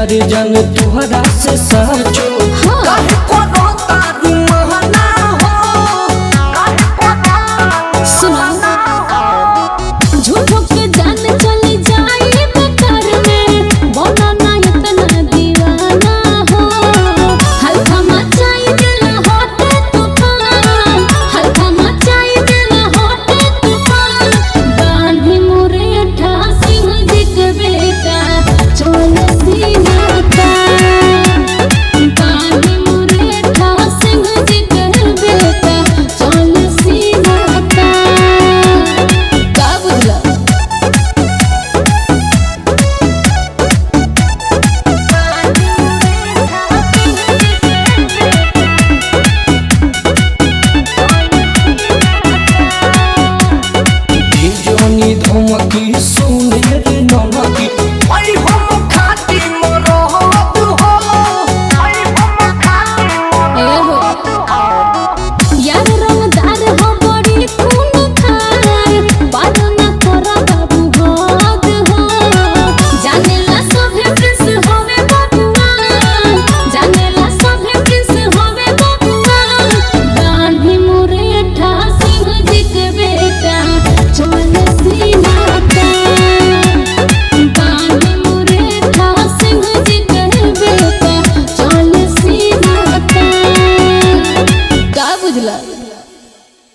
प्यार जान तुहरा से साचो काहे कोनो तारू महना हो सुना झूठो के जान चली जाए बेकार में बोला ना इतना दीवाना हो हल्का मचाई दिल होते तूफान हल्का मचाई दिल होते तूफान बांधी मोरे ठा सिंह जी के बेटा चोल सीना का बांधी मोरे ठा सिंह जी के बेटा चोल सीना का का बुझला जोनी धमकी सुने रे